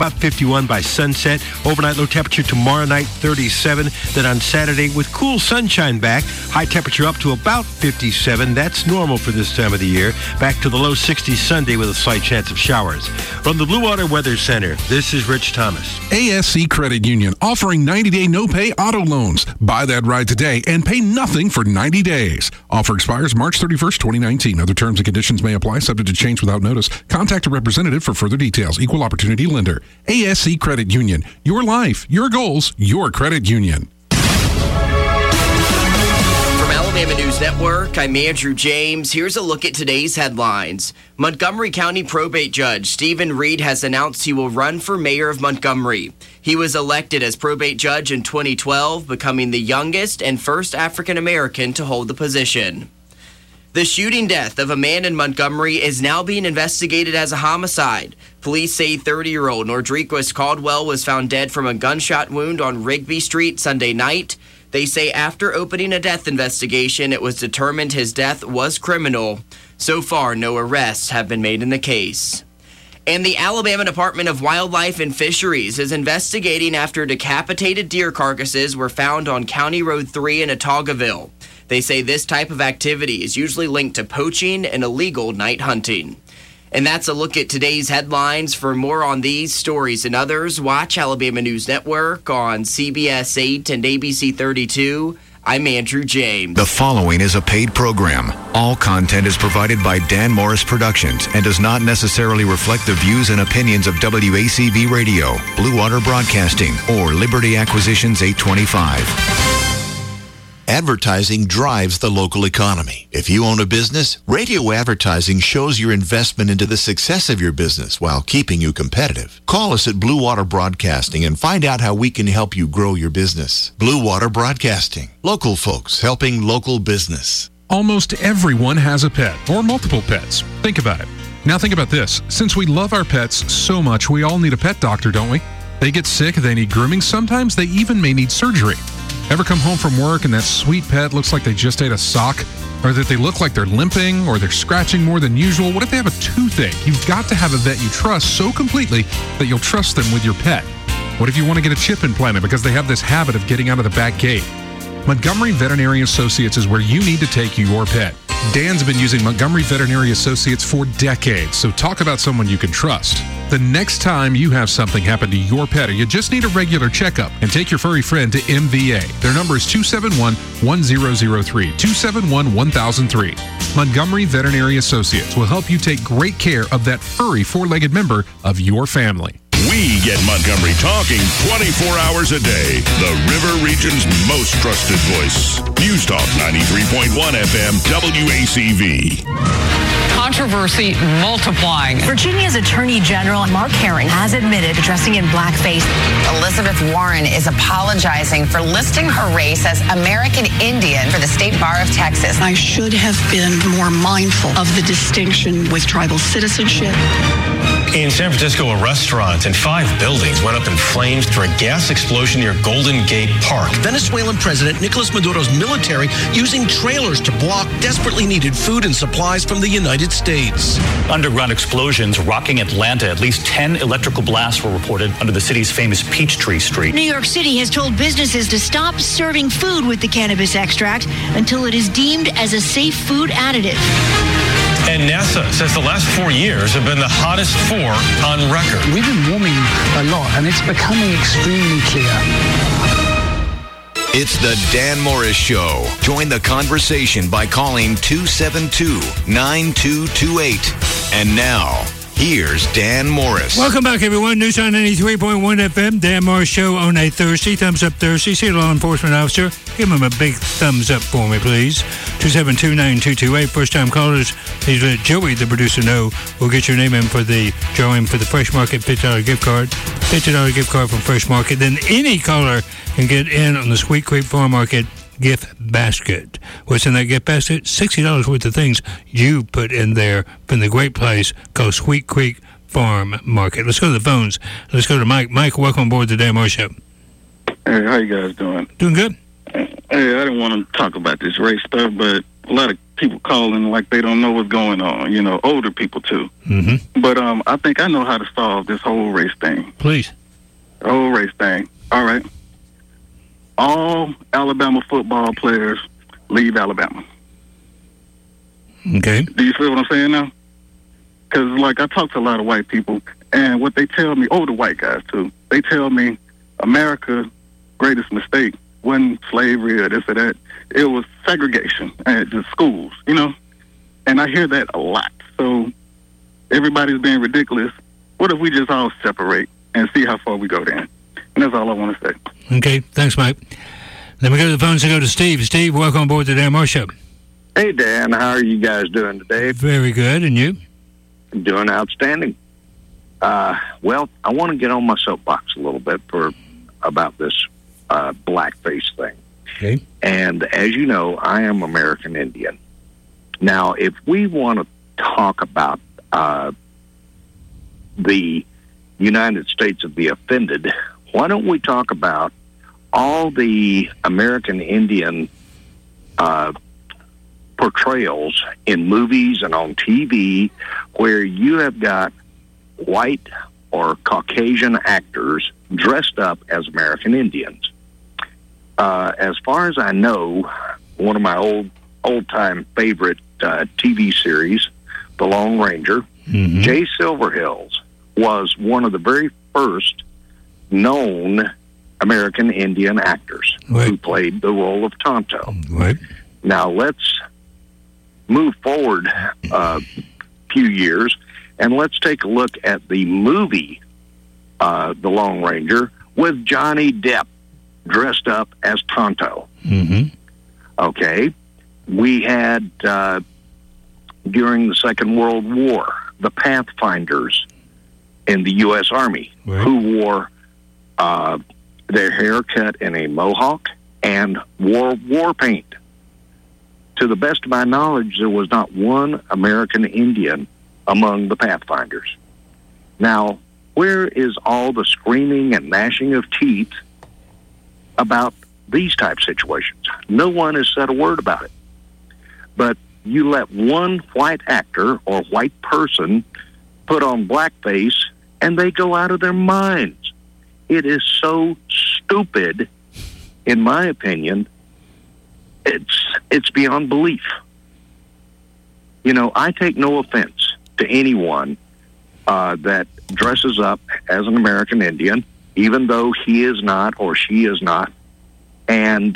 about 51 by sunset. Overnight low temperature tomorrow night, 37. Then on Saturday, with cool sunshine back, high temperature up to about 57. That's normal for this time of the year. Back to the low 60s Sunday with a slight chance of showers. From the Blue Water Weather Center, this is Rich Thomas. ASC Credit Union offering 90-day no-pay auto loans. Buy that ride today and pay nothing for 90 days. Offer expires March 31st, 2019. Other terms and conditions may apply, subject to change without notice. Contact a representative for further details. Equal opportunity lender. ASC Credit Union. Your life, your goals, your credit union. From Alabama News Network, I'm Andrew James. Here's a look at today's headlines. Montgomery County probate judge Stephen Reed has announced he will run for mayor of Montgomery. He was elected as probate judge in 2012, becoming the youngest and first African American to hold the position. The shooting death of a man in Montgomery is now being investigated as a homicide. Police say 30-year-old Nordrequus Caldwell was found dead from a gunshot wound on Rigby Street Sunday night. They say after opening a death investigation, it was determined his death was criminal. So far, no arrests have been made in the case. And the Alabama Department of Wildlife and Fisheries is investigating after decapitated deer carcasses were found on County Road 3 in Otaugaville. They say this type of activity is usually linked to poaching and illegal night hunting. And that's a look at today's headlines. For more on these stories and others, watch Alabama News Network on CBS 8 and ABC 32. I'm Andrew James. The following is a paid program. All content is provided by Dan Morris Productions and does not necessarily reflect the views and opinions of WACV Radio, Blue Water Broadcasting, or Liberty Acquisitions 825. Advertising drives the local economy. If you own a business, radio advertising shows your investment into the success of your business while keeping you competitive. Call us at Blue Water Broadcasting and find out how we can help you grow your business. Blue Water Broadcasting. Local folks helping local business. Almost everyone has a pet or multiple pets. Think about it. Now think about this. Since we love our pets so much, we all need a pet doctor, don't we? They get sick, they need grooming. Sometimes they even may need surgery. Ever come home from work and that sweet pet looks like they just ate a sock? Or that they look like they're limping or they're scratching more than usual? What if they have a toothache? You've got to have a vet you trust so completely that you'll trust them with your pet. What if you want to get a chip implanted because they have this habit of getting out of the back gate? Montgomery Veterinary Associates is where you need to take your pet. Dan's been using Montgomery Veterinary Associates for decades, so talk about someone you can trust. The next time you have something happen to your pet or you just need a regular checkup, and take your furry friend to MVA. Their number is 271-1003, 271-1003. Montgomery Veterinary Associates will help you take great care of that furry four-legged member of your family. We get Montgomery talking 24 hours a day. The River Region's most trusted voice. News Talk 93.1 FM WACV. Controversy multiplying. Virginia's Attorney General Mark Herring has admitted to dressing in blackface. Elizabeth Warren is apologizing for listing her race as American Indian for the State Bar of Texas. I should have been more mindful of the distinction with tribal citizenship. In San Francisco, a restaurant and 5 buildings went up in flames through a gas explosion near Golden Gate Park. Venezuelan President Nicolas Maduro's military using trailers to block desperately needed food and supplies from the United States. Underground explosions rocking Atlanta. At least 10 electrical blasts were reported under the city's famous Peachtree Street. New York City has told businesses to stop serving food with the cannabis extract until it is deemed as a safe food additive. And NASA says the last 4 years have been the hottest 4 on record. We've been warming a lot, and it's becoming extremely clear. It's the Dan Morris Show. Join the conversation by calling 272-9228. And now, here's Dan Morris. Welcome back, everyone. News on 93.1 FM. Dan Morris Show on a Thursday. Thumbs up Thursday. See a law enforcement officer. Give him a big thumbs up for me, please. 272-9228. First-time callers, please let Joey, the producer, know. We'll get your name in for the drawing for the Fresh Market $50 gift card. $50 gift card from Fresh Market. Then any caller can get in on the Sweet Creek Farm Market gift basket. What's in that gift basket? $60 worth of things you put in there from the great place called Sweet Creek Farm Market. Let's go to the phones. Let's go to Mike. Mike, welcome aboard the Dan Morris Show. Hey, how you guys doing? Doing good. Hey, I didn't want to talk about this race stuff, but a lot of people calling like they don't know what's going on, older people too. Mm-hmm. But I think I know how to solve this whole race thing. Please. The whole race thing. All right. All Alabama football players leave Alabama. Okay. Do you see what I'm saying now? Because, I talk to a lot of white people, and what they tell me, older white guys too, they tell me America's greatest mistake wasn't slavery or this or that. It was segregation at the schools, And I hear that a lot. So everybody's being ridiculous. What if we just all separate and see how far we go then? And that's all I want to say. Okay. Thanks, Mike. Then we go to the phones and go to Steve. Steve, welcome on board the Dan Moore Show. Hey, Dan. How are you guys doing today? Very good. And you? Doing outstanding. Well, I want to get on my soapbox a little bit about this blackface thing. Okay. And as you know, I am American Indian. Now, if we want to talk about the United States of the offended, why don't we talk about all the American Indian portrayals in movies and on TV where you have got white or Caucasian actors dressed up as American Indians. As far as I know, one of my old-time favorite TV series, The Lone Ranger, Mm-hmm. Jay Silverhills was one of the very first known American Indian actors who played the role of Tonto. Right. Now, let's move forward a few years, and let's take a look at the movie The Lone Ranger with Johnny Depp dressed up as Tonto. Mm-hmm. Okay. We had, during the Second World War, the Pathfinders in the U.S. Army who wore their hair cut in a mohawk and wore war paint. To the best of my knowledge, there was not one American Indian among the Pathfinders. Now, where is all the screaming and gnashing of teeth about these type situations? No one has said a word about it. But you let one white actor or white person put on blackface, and they go out of their minds. It is so stupid, in my opinion. It's beyond belief. I take no offense to anyone that dresses up as an American Indian, even though he is not or she is not, and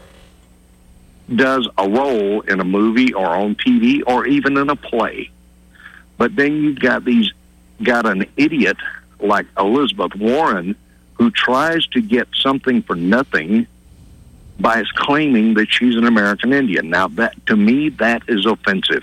does a role in a movie or on TV or even in a play. But then you've got an idiot like Elizabeth Warren who tries to get something for nothing by claiming that she's an American Indian. Now, that to me, that is offensive.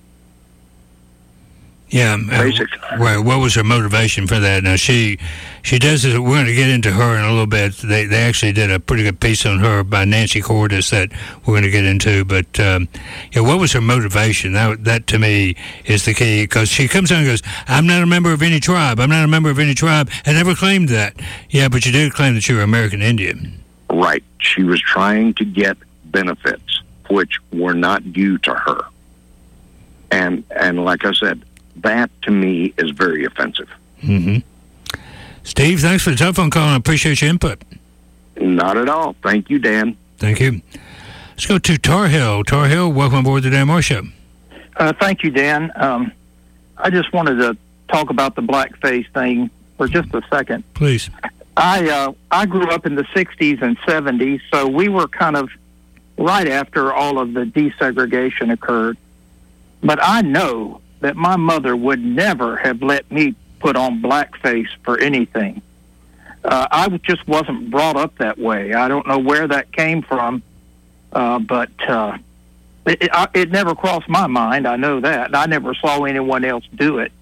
Yeah. What was her motivation for that? Now, she does this. We're going to get into her in a little bit. They actually did a pretty good piece on her by Nancy Cordes that we're going to get into. But, what was her motivation? That to me, is the key. Because she comes out and goes, I'm not a member of any tribe. I'm not a member of any tribe. I never claimed that. Yeah, but you did claim that you were American Indian. Right. She was trying to get benefits, which were not due to her. And like I said, that, to me, is very offensive. Mm-hmm. Steve, thanks for the telephone call. I appreciate your input. Not at all. Thank you, Dan. Thank you. Let's go to Tar Heel. Tar Heel, welcome aboard the Dan Moore Show. Thank you, Dan. I just wanted to talk about the blackface thing for just a second. Please. I grew up in the 60s and 70s, so we were kind of right after all of the desegregation occurred. But I know that my mother would never have let me put on blackface for anything. I just wasn't brought up that way. I don't know where that came from, but it never crossed my mind. I know that. I never saw anyone else do it.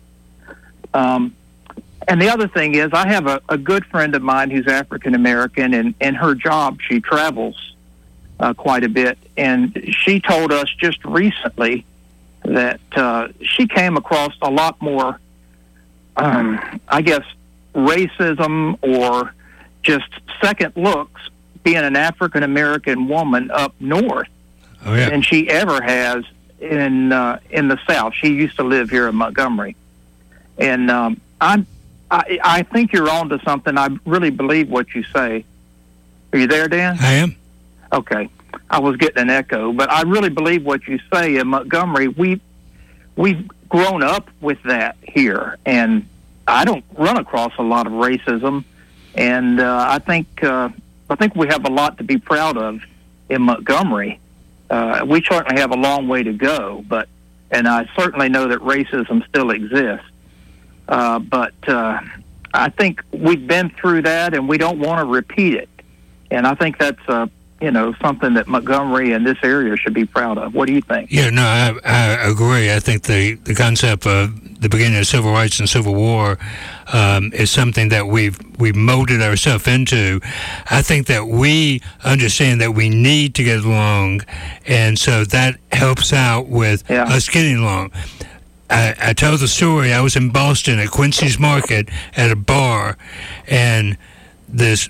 And the other thing is, I have a good friend of mine who's African-American, and in her job, she travels quite a bit. And she told us just recently that she came across a lot more, I guess, racism or just second looks being an African-American woman up north than she ever has in the South. She used to live here in Montgomery, and I think you're on to something. I really believe what you say. Are you there, Dan? I am. Okay. I was getting an echo, but I really believe what you say. In Montgomery, we've grown up with that here, and I don't run across a lot of racism, and I think we have a lot to be proud of in Montgomery. We certainly have a long way to go, and I certainly know that racism still exists. But I think we've been through that, and we don't want to repeat it. And I think that's something that Montgomery and this area should be proud of. What do you think? Yeah, no, I agree. I think the concept of the beginning of civil rights and Civil War is something that we've molded ourselves into. I think that we understand that we need to get along, and so that helps out with us getting along. I tell the story. I was in Boston at Quincy's Market at a bar, and this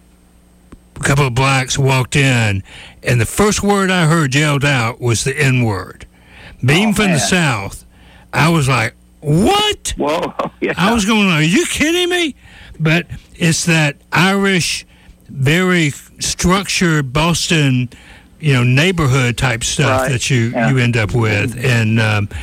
couple of blacks walked in, and the first word I heard yelled out was the N-word. Being from the South, I was like, what? Whoa, yeah. I was going, are you kidding me? But it's that Irish, very structured Boston, neighborhood type stuff that you end up with. And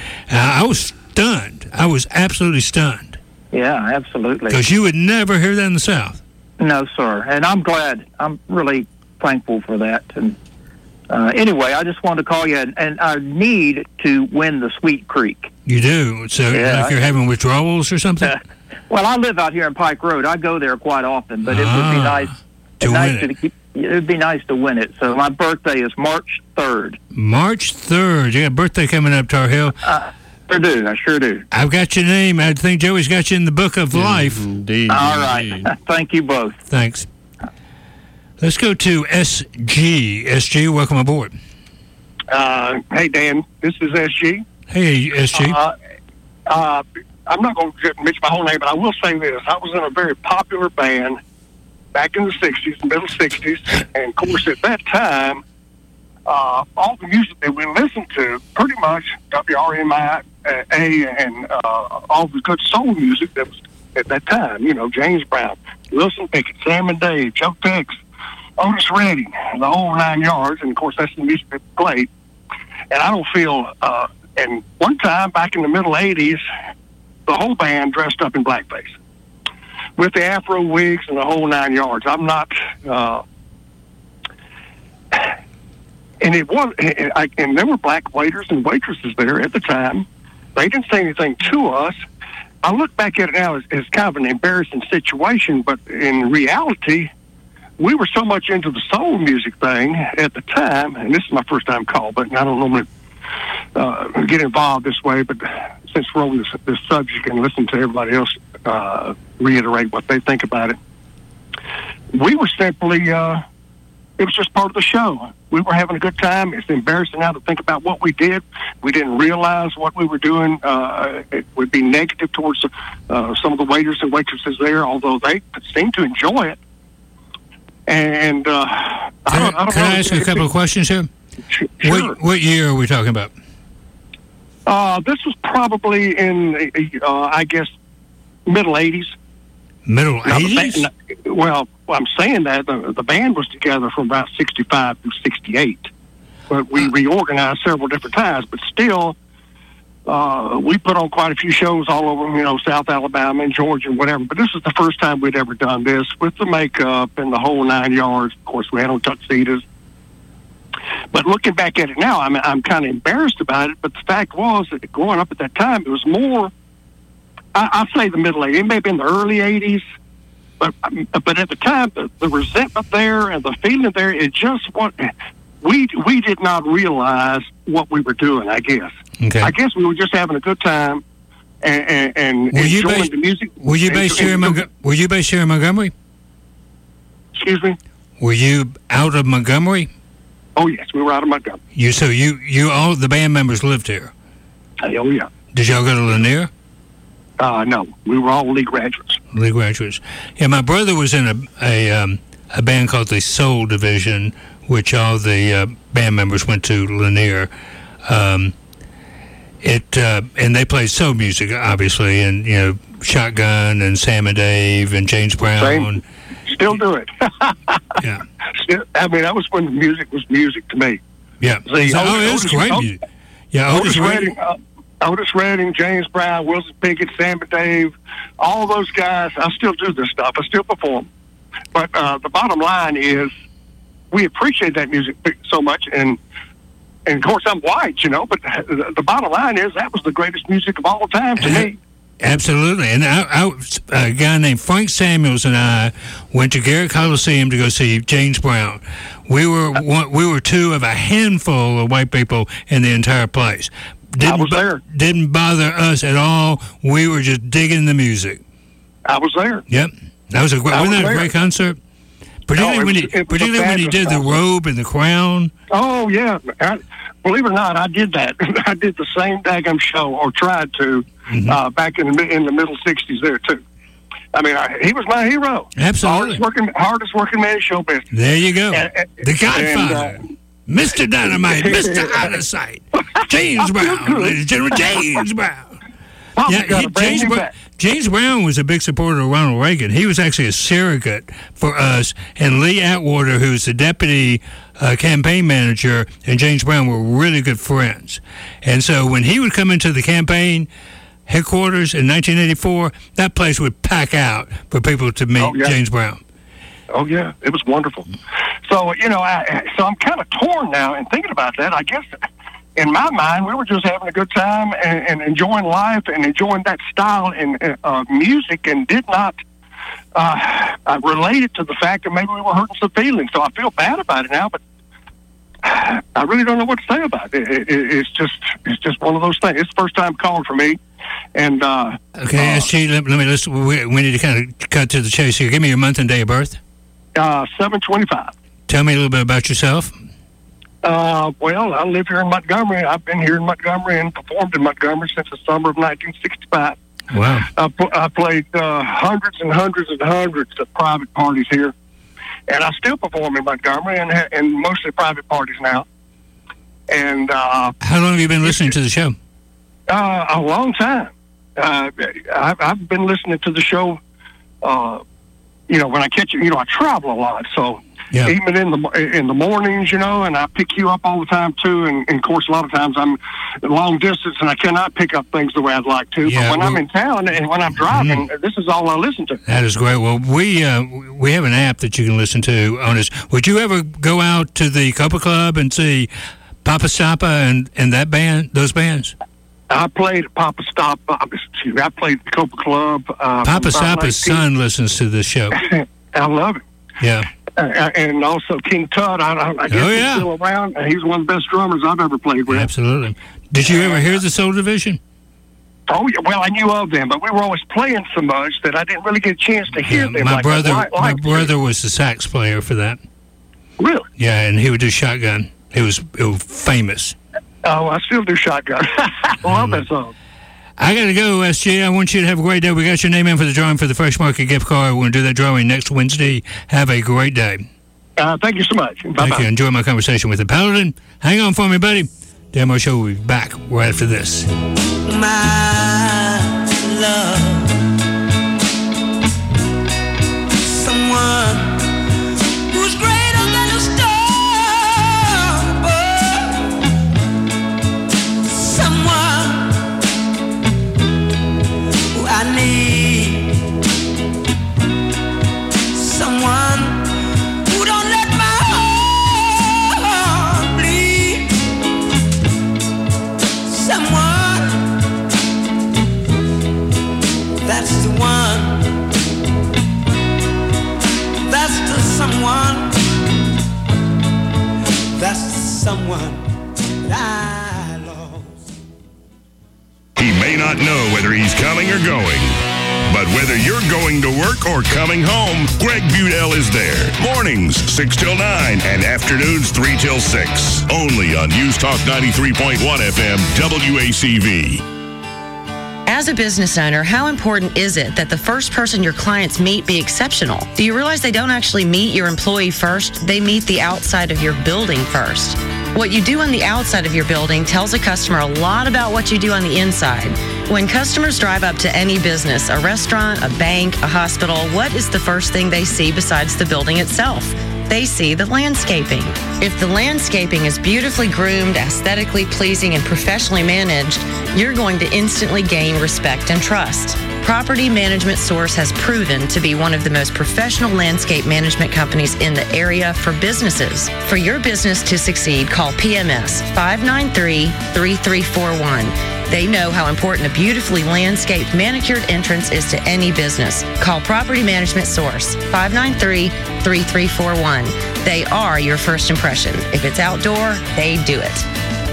I was stunned. I was absolutely stunned. Yeah, absolutely. Because you would never hear that in the South. No, sir. And I'm glad. I'm really thankful for that. And anyway, I just wanted to call you, and I need to win the Sweet Creek. You do? So like you're having withdrawals or something? Well, I live out here in Pike Road. I go there quite often, but it would be nice to win it. It would be nice to win it. So my birthday is March 3rd. March 3rd. You got a birthday coming up, Tar Heel. I sure do. I've got your name. I think Joey's got you in the book of life. Indeed. All right. Thank you both. Thanks. Let's go to SG. SG, welcome aboard. Hey, Dan. This is SG. Hey, SG. I'm not going to mention my whole name, but I will say this. I was in a very popular band back in the 60s, middle 60s, and, of course, at that time, all the music that we listened to, pretty much WRMI and all the good soul music that was at that time, James Brown, Wilson Pickett, Sam and Dave, Joe Tex, Otis Redding, the whole 9 yards, and, of course, that's the music that played. And I don't feel, and one time back in the middle 80s, the whole band dressed up in blackface with the Afro wigs and the whole 9 yards. I'm not, and it was, and there were black waiters and waitresses there at the time. They didn't say anything to us. I look back at it now as kind of an embarrassing situation, but in reality, we were so much into the soul music thing at the time, and this is my first time call, but I don't normally get involved this way, but since we're on this subject and listen to everybody else reiterate what they think about it, we were simply, it was just part of the show. We were having a good time. It's embarrassing now to think about what we did. We didn't realize what we were doing. It would be negative towards some of the waiters and waitresses there, although they seemed to enjoy it. And can I ask you a couple of questions here? Sure. What year are we talking about? This was probably in, I guess, middle 80s. Middle 80s? Well, I'm saying that the band was together from about 65 through 68. But we reorganized several different times. But still, we put on quite a few shows all over, South Alabama and Georgia and whatever. But this is the first time we'd ever done this with the makeup and the whole 9 yards. Of course, we had on tuxedos. But looking back at it now, I'm kind of embarrassed about it. But the fact was that growing up at that time, it was more, I'd say the middle 80s. It may have been the early 80s. But at the time, the resentment there and the feeling there, it just we did not realize what we were doing, I guess. Okay. I guess we were just having a good time and enjoying the music. Were you based here in Montgomery? Excuse me? Were you out of Montgomery? Oh, yes, we were out of Montgomery. So you all the band members lived here? Oh, yeah. Did y'all go to Lanier? No, we were all Lee graduates. Lee graduates. Yeah, my brother was in a band called the Soul Division, which all the band members went to Lanier. and they played soul music, obviously, and Shotgun and Sam and Dave and James Brown. Still do it. Yeah. I mean, that was when the music was music to me. Yeah. See, it was great music. Yeah, Otis Redding, James Brown, Wilson Pickett, Sam and Dave, all those guys. I still do this stuff. I still perform. But the bottom line is, we appreciate that music so much, and of course I'm white, but the bottom line is that was the greatest music of all time to me. Absolutely. And a guy named Frank Samuels and I went to Garrett Coliseum to go see James Brown. We were two of a handful of white people in the entire place. I was there. Didn't bother us at all. We were just digging the music. I was there. Yep. That was wasn't that a great concert? Particularly when he did the robe and the crown. Oh, yeah. Believe it or not, I did that. I did the same daggum show, or tried to, back in the middle 60s there, too. I mean, he was my hero. Absolutely. Hardest working man in show business. There you go. The Godfather. Mr. Dynamite, Mr. Out of Sight. James Brown, ladies and gentlemen, James Brown. James Brown was a big supporter of Ronald Reagan. He was actually a surrogate for us, and Lee Atwater, who was the deputy campaign manager, and James Brown were really good friends. And so when he would come into the campaign headquarters in 1984, that place would pack out for people to meet James Brown. Oh, yeah. It was wonderful. So, so I'm kind of torn now and thinking about that. I guess in my mind, we were just having a good time and enjoying life and enjoying that style of music, and did not relate it to the fact that maybe we were hurting some feelings. So I feel bad about it now, but I really don't know what to say about it. It's just one of those things. It's the first time calling for me. And okay, SG, we need to kind of cut to the chase here. Give me your month and day of birth. 7/25. Tell me a little bit about yourself. Well, I live here in Montgomery. I've been here in Montgomery and performed in Montgomery since the summer of 1965. Wow. I played hundreds and hundreds and hundreds of private parties here, and I still perform in Montgomery and mostly private parties now. And how long have you been listening to the show? A long time. I've been listening to the show. When I catch it, I travel a lot, so. Yeah. Even in the mornings, and I pick you up all the time too. And of course, a lot of times I'm long distance and I cannot pick up things the way I'd like to. Yeah, but when I'm in town and when I'm driving, this is all I listen to. That is great. Well, we have an app that you can listen to on us. Would you ever go out to the Copa Club and see Papa Stappa and that band, those bands? I played at Papa Stappa. I played at the Copa Club. Papa Stappa's son listens to this show. I love it. Yeah. And also King Tut, I guess he's still around. He's one of the best drummers I've ever played with. Absolutely. Did you ever hear the Soul Division? Oh, yeah. Well, I knew of them, but we were always playing so much that I didn't really get a chance to hear them. My brother was the sax player for that. Really? Yeah, and he would do shotgun. It was famous. Oh, I still do shotgun. I love that song. I got to go, SG. I want you to have a great day. We got your name in for the drawing for the Fresh Market gift card. We're going to do that drawing next Wednesday. Have a great day. Thank you so much. Bye-bye. Thank you. Enjoy my conversation with the Paladin. Hang on for me, buddy. Dan Moore Show will be back right after this. My love, someone who's greater than a star above, someone who I need, someone who don't let my heart bleed, someone, that's the one, that's the someone, that's the someone that I love. He may not know whether he's coming or going, but whether you're going to work or coming home, Greg Budell is there. Mornings, 6 till 9, and afternoons, 3 till 6. Only on News Talk 93.1 FM, WACV. As a business owner, how important is it that the first person your clients meet be exceptional? Do you realize they don't actually meet your employee first? They meet the outside of your building first. What you do on the outside of your building tells a customer a lot about what you do on the inside. When customers drive up to any business, a restaurant, a bank, a hospital, what is the first thing they see besides the building itself? They see the landscaping. If the landscaping is beautifully groomed, aesthetically pleasing, and professionally managed, you're going to instantly gain respect and trust. Property Management Source has proven to be one of the most professional landscape management companies in the area for businesses. For your business to succeed, call PMS 593-3341. They know how important a beautifully landscaped, manicured entrance is to any business. Call Property Management Source 593-3341. They are your first impression. If it's outdoor, they do it.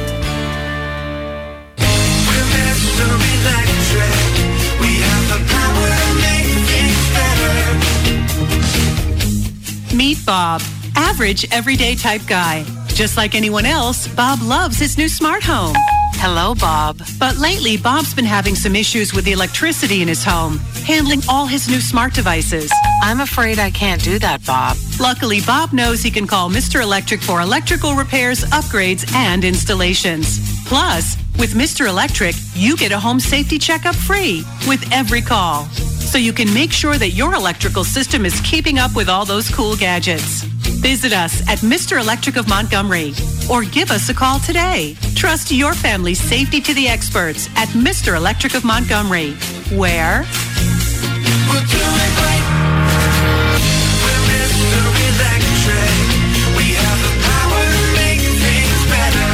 Meet Bob, average, everyday type guy. Just like anyone else, Bob loves his new smart home. Hello, Bob. But lately, Bob's been having some issues with the electricity in his home, handling all his new smart devices. I'm afraid I can't do that, Bob. Luckily, Bob knows he can call Mr. Electric for electrical repairs, upgrades, and installations. Plus, with Mr. Electric, you get a home safety checkup free with every call. So you can make sure that your electrical system is keeping up with all those cool gadgets. Visit us at Mr. Electric of Montgomery or give us a call today. Trust your family's safety to the experts at Mr. Electric of Montgomery, where We'll do it right. We're Mr. Electric. We have the power to make things better.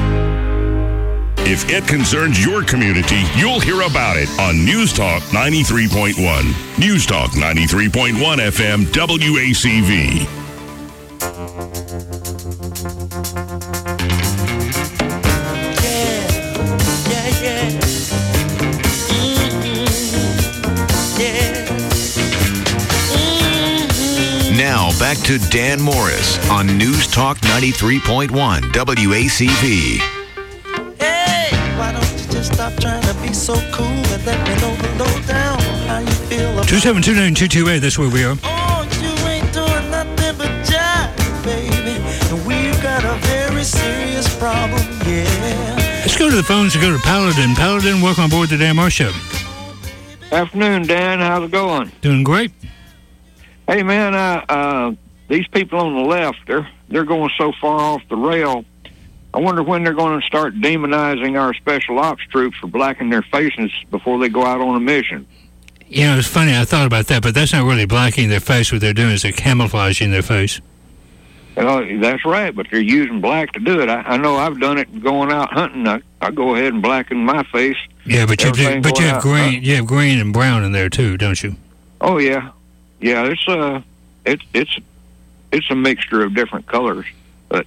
If it concerns your community, you'll hear about it on News Talk 93.1. News Talk 93.1 FM WACV. Now back to Dan Morris on News Talk 93.1 WACV. Hey, why don't you just stop trying to be so cool and let me know the lowdown how you feel about 2729228, that's where we are. Oh, you ain't doing nothing but jive, baby. And we've got a very serious problem, yeah. Let's go to the phones and go to Paladin. Paladin, welcome aboard the Dan Morris Show. Afternoon, Dan. How's it going? Doing great. Hey, man, these people on the left, they're going so far off the rail. I wonder when they're going to start demonizing our special ops troops for blacking their faces before they go out on a mission. You know, it's funny, I thought about that, but that's not really blacking their face. What they're doing is they're camouflaging their face. That's right, but they're using black to do it. I know I've done it going out hunting. I go ahead and blacken my face. Yeah, but you have green. You have green and brown in there too, don't you? Oh yeah, yeah. It's a mixture of different colors, but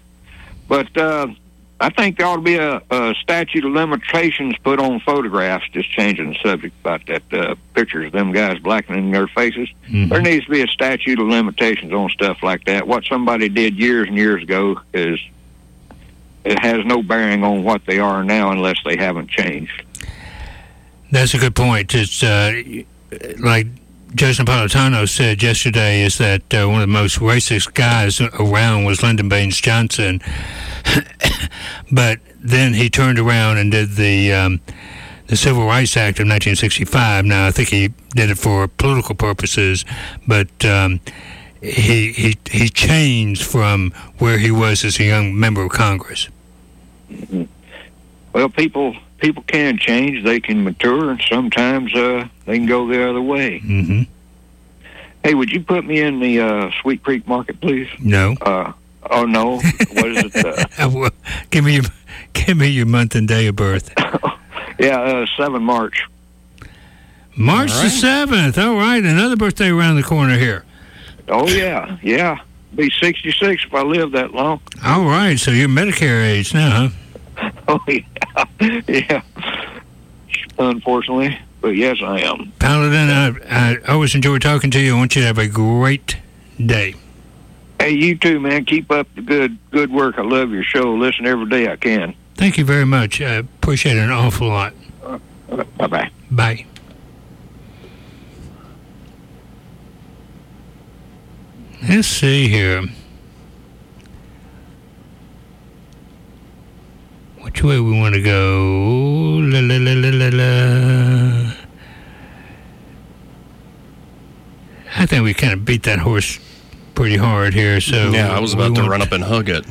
I think there ought to be a statute of limitations put on photographs. Just changing the subject about that pictures of them guys blackening their faces. Mm-hmm. There needs to be a statute of limitations on stuff like that. What somebody did years and years ago it has no bearing on what they are now unless they haven't changed. That's a good point. It's like Jason Napolitano said yesterday, is that one of the most racist guys around was Lyndon Baines Johnson. But then he turned around and did the Civil Rights Act of 1965. Now, I think he did it for political purposes, but he changed from where he was as a young member of Congress. Mm-hmm. Well, people can change. They can mature, and sometimes they can go the other way. Mm-hmm. Hey, would you put me in the Sweet Creek Market, please? No. Oh no! What is it? Give me your month and day of birth. Yeah, 7 March. March the 7th. All right, another birthday around the corner here. Oh yeah. Be 66 if I live that long. All right, so you're Medicare age now, huh? Oh yeah. Unfortunately, but yes, I am. Paladin, I always enjoy talking to you. I want you to have a great day. Hey, you too, man. Keep up the good work. I love your show. Listen every day I can. Thank you very much. I appreciate it an awful lot. Bye-bye. Bye. Let's see here. Which way we want to go? La, la, la, la, la, la. I think we kind of beat that horse pretty hard here. So yeah, I was about to run up and hug it.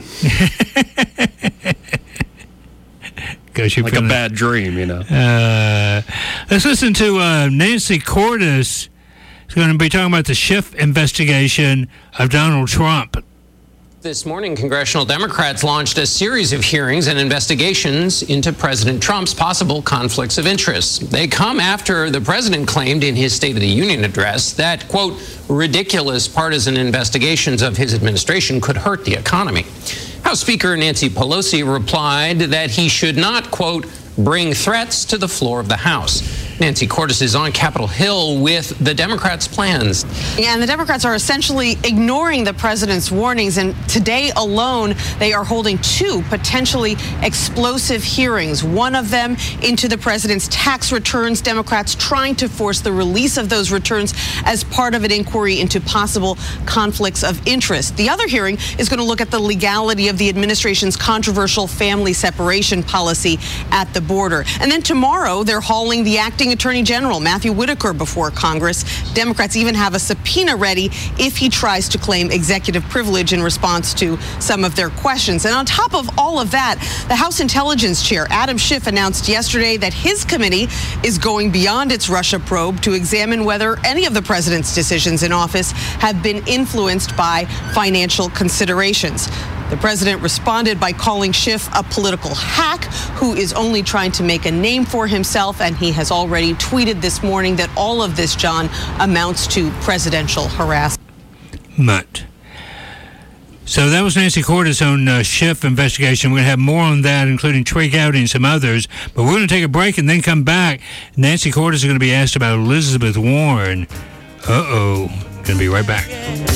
Like a bad dream, you know. Let's listen to Nancy Cordes. She's going to be talking about the Schiff investigation of Donald Trump. This morning, congressional Democrats launched a series of hearings and investigations into President Trump's possible conflicts of interest. They come after the president claimed in his State of the Union address that, quote, ridiculous partisan investigations of his administration could hurt the economy. House Speaker Nancy Pelosi replied that he should not, quote, bring threats to the floor of the House. Nancy Cordes is on Capitol Hill with the Democrats' plans. And the Democrats are essentially ignoring the president's warnings. And today alone, they are holding two potentially explosive hearings. One of them into the president's tax returns. Democrats trying to force the release of those returns as part of an inquiry into possible conflicts of interest. The other hearing is going to look at the legality of the administration's controversial family separation policy at the border. And then tomorrow, they're hauling the acting Attorney General Matthew Whitaker before Congress. Democrats even have a subpoena ready if he tries to claim executive privilege in response to some of their questions. And on top of all of that, the House Intelligence Chair Adam Schiff announced yesterday that his committee is going beyond its Russia probe to examine whether any of the president's decisions in office have been influenced by financial considerations. The president responded by calling Schiff a political hack who is only trying to make a name for himself, and he has already tweeted this morning that all of this, John, amounts to presidential harassment. So that was Nancy Cordes on Schiff investigation. We're going to have more on that, including Trey Gowdy and some others. But we're going to take a break and then come back. Nancy Cordes is going to be asked about Elizabeth Warren. Uh-oh. Going to be right back.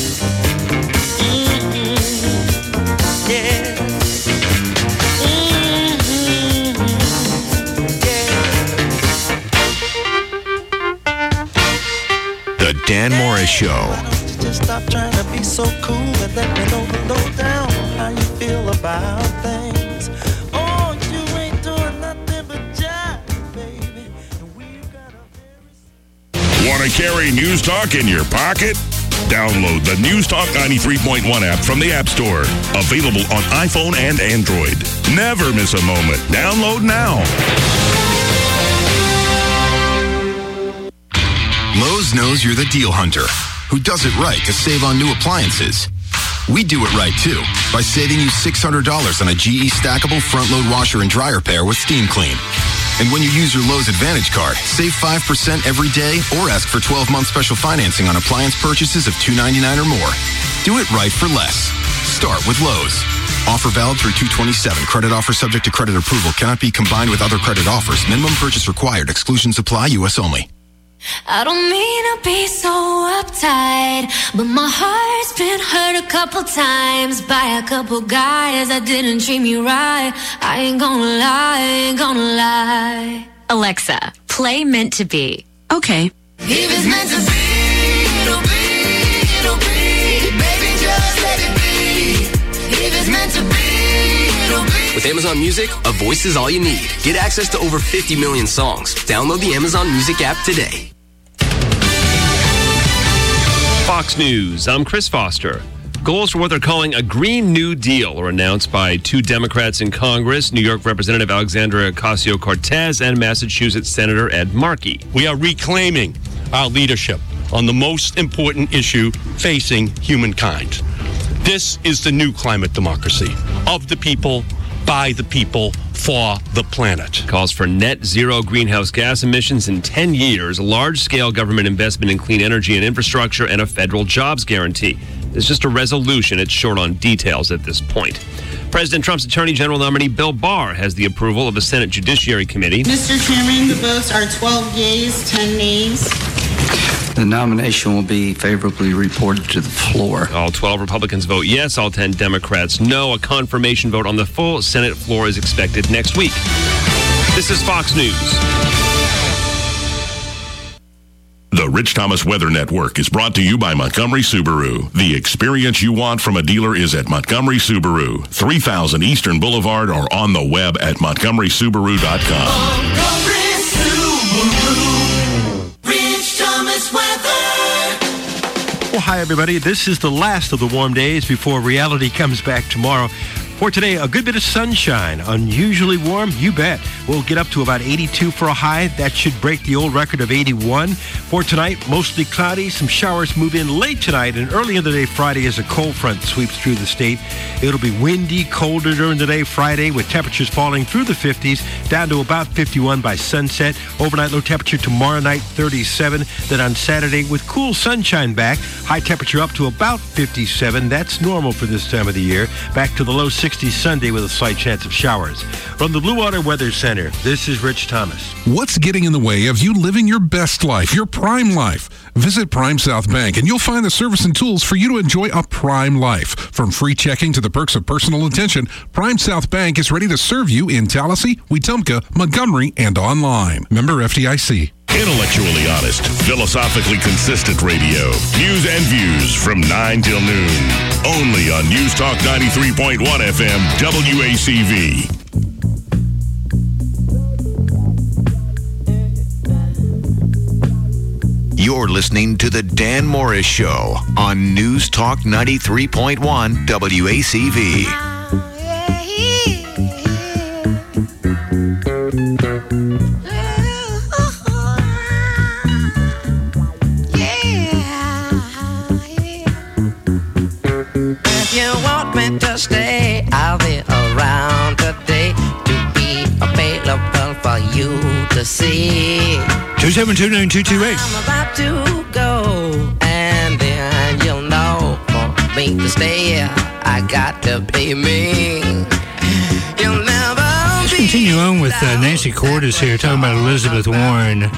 The Dan Morris Show. Just stop trying to be so cool and let me know the lowdown how you feel about things. Oh, you ain't doing nothing but jive, baby. Want to carry News Talk in your pocket? Download the News Talk 93.1 app from the App Store. Available on iPhone and Android. Never miss a moment. Download now. Lowe's knows you're the deal hunter who does it right to save on new appliances. We do it right, too, by saving you $600 on a GE stackable front-load washer and dryer pair with Steam Clean. And when you use your Lowe's Advantage card, save 5% every day or ask for 12-month special financing on appliance purchases of $299 or more. Do it right for less. Start with Lowe's. Offer valid through 2/27. Credit offer subject to credit approval. Cannot be combined with other credit offers. Minimum purchase required. Exclusions apply. U.S. only. I don't mean to be so uptight, but my heart's been hurt a couple times by a couple guys that didn't treat me right. I ain't gonna lie. Alexa, play Meant to Be. Okay. If it's meant to be, it'll be, it'll be. Baby, just let it be. If it's meant to be, it'll be. With Amazon Music, a voice is all you need. Get access to over 50 million songs. Download the Amazon Music app today. Fox News, I'm Chris Foster. Goals for what they're calling a Green New Deal are announced by two Democrats in Congress, New York Representative Alexandria Ocasio-Cortez and Massachusetts Senator Ed Markey. We are reclaiming our leadership on the most important issue facing humankind. This is the new climate democracy of the people, by the people, for the planet. Calls for net zero greenhouse gas emissions in 10 years, large-scale government investment in clean energy and infrastructure, and a federal jobs guarantee. It's just a resolution. It's short on details at this point. President Trump's Attorney General nominee Bill Barr has the approval of the Senate Judiciary Committee. Mr. Chairman, the votes are 12 yeas, 10 nays. The nomination will be favorably reported to the floor. All 12 Republicans vote yes, all 10 Democrats no. A confirmation vote on the full Senate floor is expected next week. This is Fox News. The The Rich Thomas Weather Network is brought to you by Montgomery Subaru. The experience you want from a dealer is at Montgomery Subaru, 3000 Eastern Boulevard, or on the web at montgomerysubaru.com. Montgomery Subaru. Rich Thomas Weather. Well, hi, everybody. This is the last of the warm days before reality comes back tomorrow. For today, a good bit of sunshine. Unusually warm, you bet. We'll get up to about 82 for a high. That should break the old record of 81. For tonight, mostly cloudy. Some showers move in late tonight and early in the day Friday as a cold front sweeps through the state. It'll be windy, colder during the day Friday with temperatures falling through the 50s down to about 51 by sunset. Overnight low temperature tomorrow night, 37. Then on Saturday with cool sunshine back, high temperature up to about 57. That's normal for this time of the year. Back to the low 60s Sunday with a slight chance of showers. From the Blue Water Weather Center, this is Rich Thomas. What's getting in the way of you living your best life, your prime life? Visit Prime South Bank and you'll find the service and tools for you to enjoy a prime life. From free checking to the perks of personal attention, Prime South Bank is ready to serve you in Tallahassee, Wetumpka, Montgomery, and online. Member FDIC. Intellectually honest, philosophically consistent radio. News and views from 9 till noon. Only on News Talk 93.1 FM, WACV. You're listening to The Dan Morris Show on News Talk 93.1 WACV. If you want me to stay, I'll be around today to be available for you to see. 2729228. I'm about to go, and then you'll know for me to stay, I got to be me. You'll never Let's continue on with Nancy Cordes here talking about Elizabeth Warren.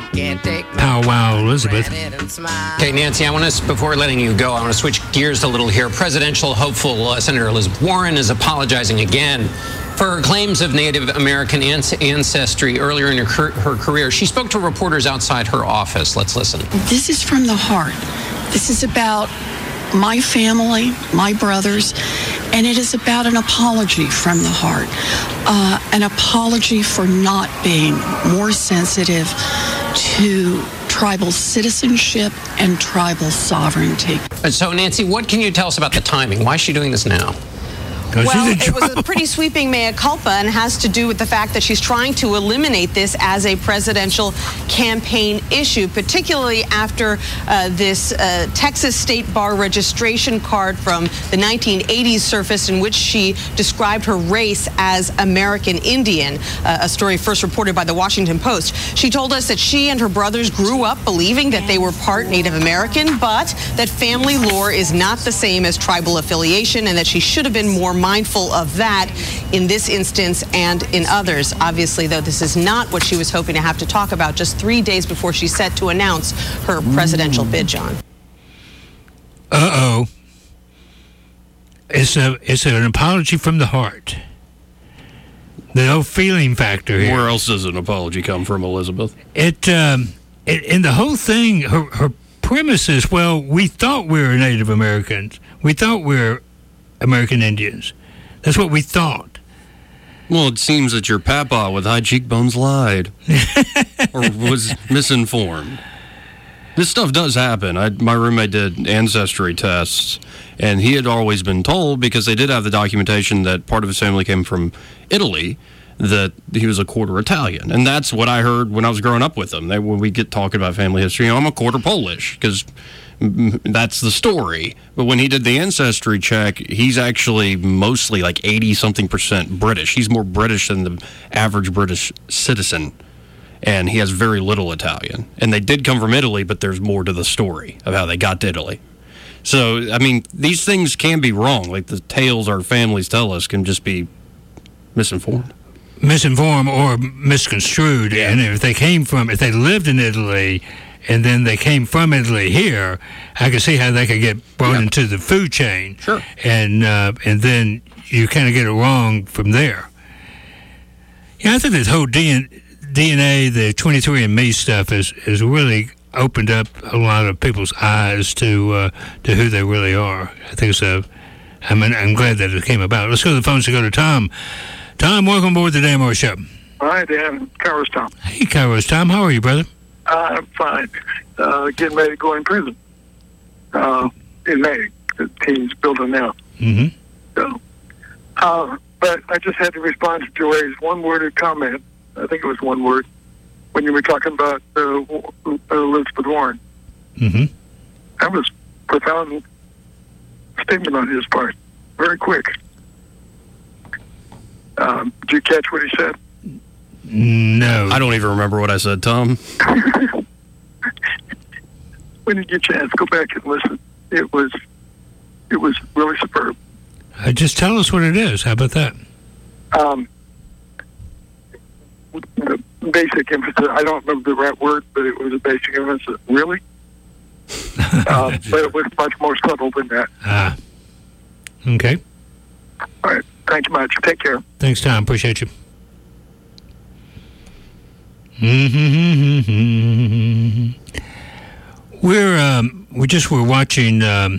Powwow Elizabeth. Okay, Nancy, I want to, before letting you go, I want to switch gears a little here. Presidential hopeful Senator Elizabeth Warren is apologizing again for her claims of Native American ancestry earlier in her career. She spoke to reporters outside her office. Let's listen. This is from the heart. This is about my family, my brothers, and it is about an apology from the heart. An apology for not being more sensitive to tribal citizenship and tribal sovereignty. So, Nancy, what can you tell us about the timing? Why is she doing this now? Well, it was a pretty sweeping mea culpa and has to do with the fact that she's trying to eliminate this as a presidential campaign issue, particularly after this Texas State Bar registration card from the 1980s surfaced in which she described her race as American Indian, a story first reported by the Washington Post. She told us that she and her brothers grew up believing that they were part Native American, but that family lore is not the same as tribal affiliation and that she should have been more mindful of that in this instance and in others. Obviously, though, this is not what she was hoping to have to talk about just 3 days before she's set to announce her presidential bid, John. Uh-oh. It's an apology from the heart. The no feeling factor here. Where else does an apology come from, Elizabeth? In the whole thing, her premise is, well, we thought we were Native Americans. We thought we were American Indians. That's what we thought. Well, it seems that your papa with high cheekbones lied or was misinformed. This stuff does happen. My roommate did ancestry tests, and he had always been told, because they did have the documentation that part of his family came from Italy, that he was a quarter Italian. And that's what I heard when I was growing up with them. When we get talking about family history, I'm a quarter Polish, because that's the story. But when he did the ancestry check, he's actually mostly like 80-something% British. He's more British than the average British citizen. And he has very little Italian. And they did come from Italy, but there's more to the story of how they got to Italy. So, I mean, these things can be wrong. Like the tales our families tell us can just be misinformed. Misinformed or misconstrued. Yeah. And if they lived in Italy and then they came from Italy here, I could see how they could get brought into the food chain. Sure. And then you kind of get it wrong from there. Yeah, I think this whole DNA, the 23andMe stuff is really opened up a lot of people's eyes to who they really are. I think it's I'm glad that it came about. Let's go to the phones to go to Tom. Tom, welcome aboard the Dan Morris Show. Hi, Dan. Kairos Tom. Hey, Kairos Tom. How are you, brother? I'm fine. Getting ready to go in prison in May. The team's building now. Mm-hmm. So, but I just had to respond to Joey's one-worded comment. I think it was one word when you were talking about Elizabeth Warren. Mm-hmm. That was a profound statement on his part. Very quick. Did you catch what he said? No. I don't even remember what I said, Tom. When you get a chance, go back and listen. It was really superb. Just tell us what it is. How about that? The basic emphasis, I don't remember the right word, but it was a basic emphasis. Really? But it was much more subtle than that. Okay. All right. Thank you much. Take care. Thanks, Tom. Appreciate you. We're watching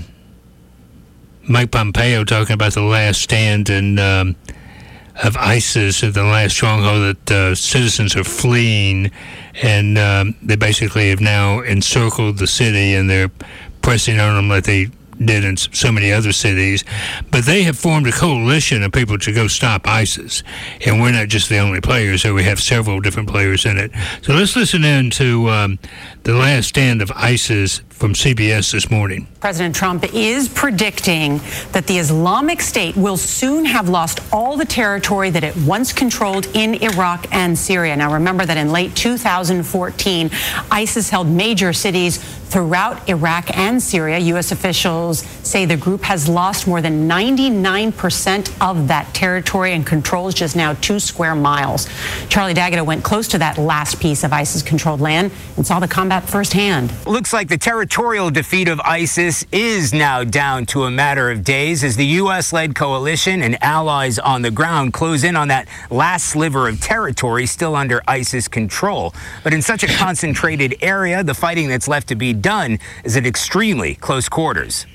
Mike Pompeo talking about the last stand of ISIS at the last stronghold that citizens are fleeing, and they basically have now encircled the city, and they're pressing on them like they did in so many other cities. But they have formed a coalition of people to go stop ISIS, and we're not just the only players, so we have several different players in it. So let's listen in to the last stand of ISIS from CBS this morning. President Trump is predicting that the Islamic State will soon have lost all the territory that it once controlled in Iraq and Syria. Now, remember that in late 2014, ISIS held major cities throughout Iraq and Syria. U.S. officials say the group has lost more than 99% of that territory and controls just now 2 square miles. Charlie D'Agata went close to that last piece of ISIS-controlled land and saw the combat firsthand. Looks like the territorial defeat of ISIS is now down to a matter of days as the U.S.-led coalition and allies on the ground close in on that last sliver of territory still under ISIS control. But in such a concentrated area, the fighting that's left to be done is at extremely close quarters.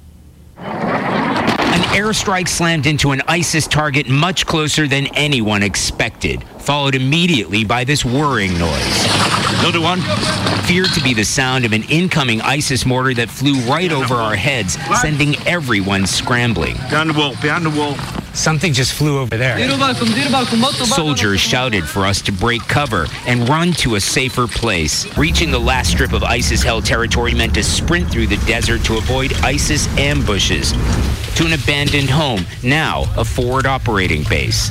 An airstrike slammed into an ISIS target much closer than anyone expected, followed immediately by this whirring noise. Another one. Feared to be the sound of an incoming ISIS mortar that flew right over our heads, sending everyone scrambling. Behind the wall, behind the wall. Something just flew over there. Soldiers shouted for us to break cover and run to a safer place. Reaching the last strip of ISIS-held territory meant to sprint through the desert to avoid ISIS ambushes. To an abandoned home, now a forward operating base.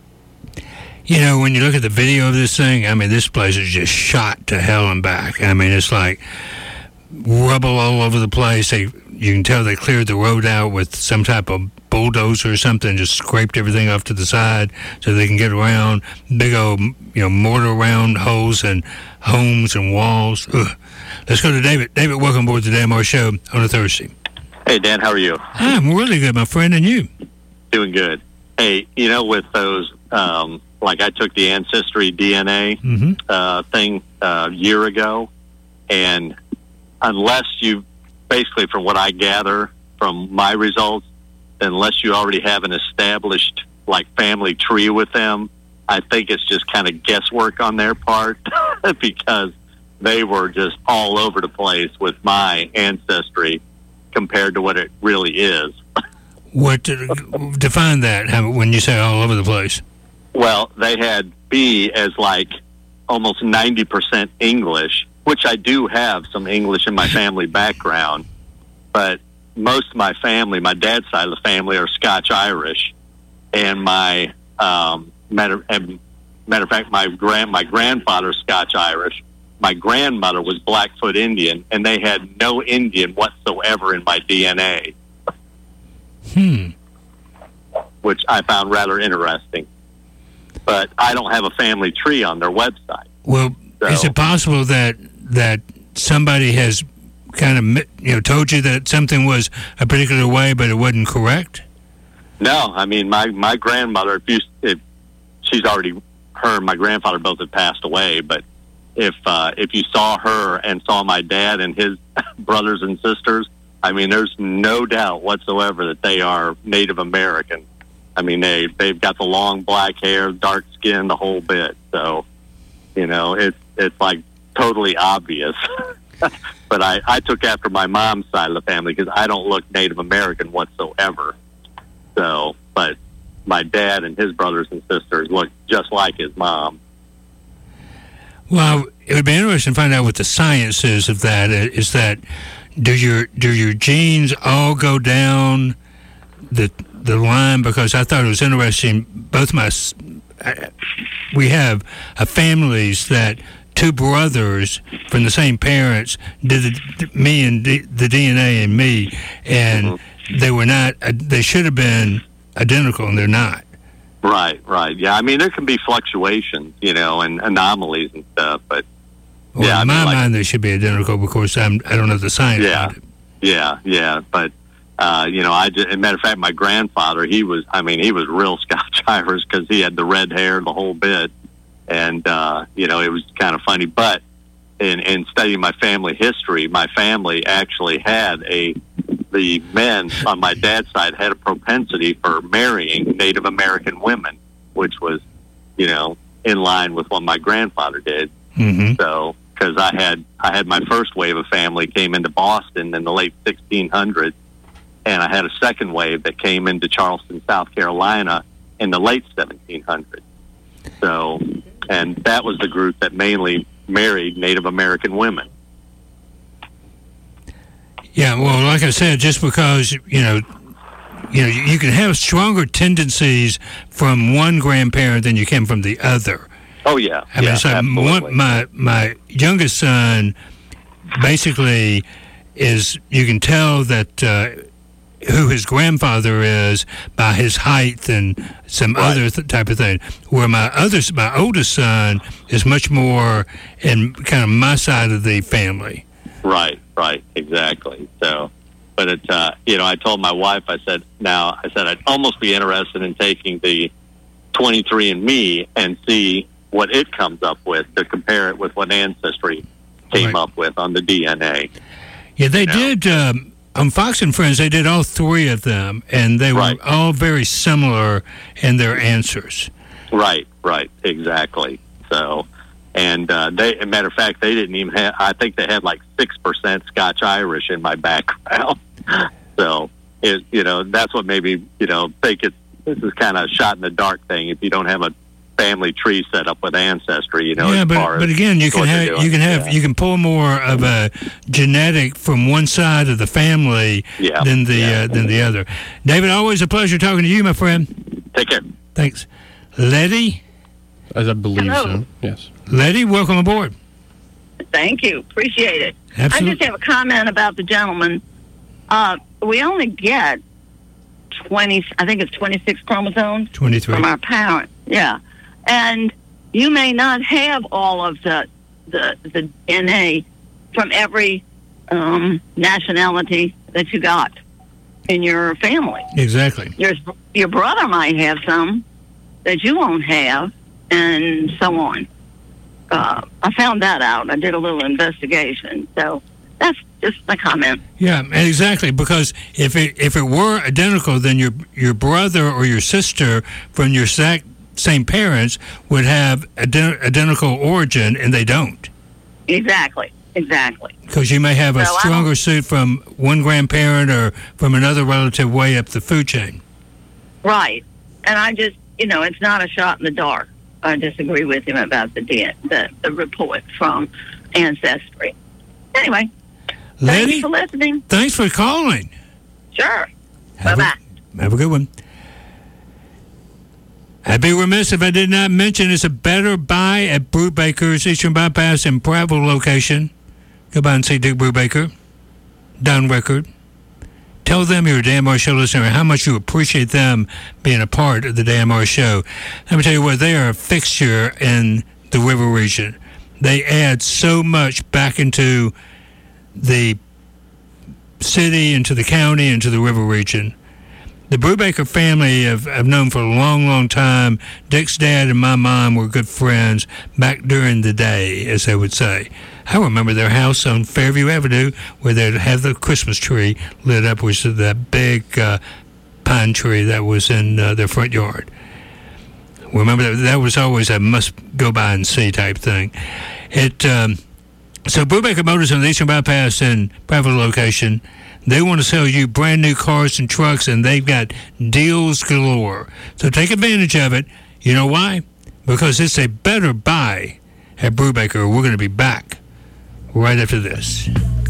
You know, when you look at the video of this thing, I mean, this place is just shot to hell and back. I mean, it's like rubble all over the place. You can tell they cleared the road out with some type of bulldozer or something, just scraped everything off to the side so they can get around. Big old, mortar round holes and homes and walls. Ugh. Let's go to David. David, welcome aboard the Dan Morris Show on a Thursday. Hey, Dan, how are you? I'm really good, my friend, and you? Doing good. Hey, with those, like I took the Ancestry DNA thing a year ago, and unless you, basically from what I gather from my results, unless you already have an established, family tree with them, I think it's just kind of guesswork on their part because they were just all over the place with my ancestry compared to what it really is. What define that when you say all over the place? Well, they had B as almost 90% English, which I do have some English in my family background, but most of my family, my dad's side of the family, are Scotch-Irish, and my matter of fact, my grandfather's Scotch-Irish. My grandmother was Blackfoot Indian, and they had no Indian whatsoever in my DNA. Which I found rather interesting. But I don't have a family tree on their website. Well, is it possible that somebody has kind of told you that something was a particular way, but it wasn't correct? No, I mean my grandmother, she's already, her and my grandfather both had passed away, but if you saw her and saw my dad and his brothers and sisters, I mean, there's no doubt whatsoever that they are Native American. I mean, they've got the long black hair, dark skin, the whole bit. So, you know, it's like totally obvious. But I took after my mom's side of the family because I don't look Native American whatsoever. So, but my dad and his brothers and sisters look just like his mom. Well, it would be interesting to find out what the science is of that. Is that do your genes all go down the line? Because I thought it was interesting. We have families that two brothers from the same parents did me and the DNA in me, and they were not. They should have been identical, and they're not. Right. Yeah, I mean, there can be fluctuations, you know, and anomalies and stuff, but well, yeah, in my mind, they should be identical. Of course, I don't know the science about it. Yeah, but you know, as a matter of fact, my grandfather, he was real Scotch Irish because he had the red hair, the whole bit, and you know, it was kind of funny. But in studying my family history, my family actually had the men on my dad's side had a propensity for marrying Native American women, which was, you know, in line with what my grandfather did. Mm-hmm. So, because I had my first wave of family came into Boston in the late 1600s, and I had a second wave that came into Charleston, South Carolina in the late 1700s. So, and that was the group that mainly married Native American women. Yeah, well, like I said, just because, you know, you can have stronger tendencies from one grandparent than you can from the other. Oh, yeah. I mean, so my youngest son basically is, you can tell that who his grandfather is by his height and some other type of thing. Where my oldest son is much more in kind of my side of the family. Right, exactly. So, but it's, you know, I told my wife, I said I'd almost be interested in taking the 23andMe and see what it comes up with to compare it with what Ancestry came up with on the DNA. Yeah, they did, on Fox and Friends, they did all three of them, and they were all very similar in their answers. Right, exactly. So, and they, as a matter of fact, they didn't even have, I think they had like 6% Scotch Irish in my background. So, you know, that's what made me, you know, think this is kind of a shot in the dark thing if you don't have a family tree set up with Ancestry, you know. Yeah, but again, you can pull more of a genetic from one side of the family than the other. David, always a pleasure talking to you, my friend. Take care. Thanks. Letty? As I believe Hello. so, yes. Letty, welcome aboard. Thank you. Appreciate it. Absolutely. I just have a comment about the gentleman. We only get 20, I think it's 26 chromosomes 23 from our parents. Yeah. And you may not have all of the DNA from every nationality that you got in your family. Exactly. Your brother might have some that you won't have, and so on. I found that out. I did a little investigation. So that's just my comment. Yeah, exactly. Because if it were identical, then your brother or your sister from your same parents would have identical origin, and they don't. Exactly. Because you may have a stronger suit from one grandparent or from another relative way up the food chain. Right. And I just, you know, it's not a shot in the dark. I disagree with him about the report from Ancestry. Anyway, thanks for listening. Thanks for calling. Sure. Bye-bye. Have a good one. I'd be remiss if I did not mention it's a better buy at Brubaker's Eastern Bypass and Prattville location. Go by and see Dick Brubaker. Down record. Tell them you're a Dan Morris Show listener and how much you appreciate them being a part of the Dan Morris Show. Let me tell you what, they are a fixture in the river region. They add so much back into the city, into the county, into the river region. The Brubaker family I've known for a long, long time. Dick's dad and my mom were good friends back during the day, as they would say. I remember their house on Fairview Avenue where they'd have the Christmas tree lit up, which is that big pine tree that was in their front yard. Remember that was always a must-go-by and see type thing. So Brubaker Motors on the Eastern Bypass in Prattville location, they want to sell you brand new cars and trucks, and they've got deals galore. So take advantage of it. You know why? Because it's a better buy at Brubaker. We're going to be back right after this.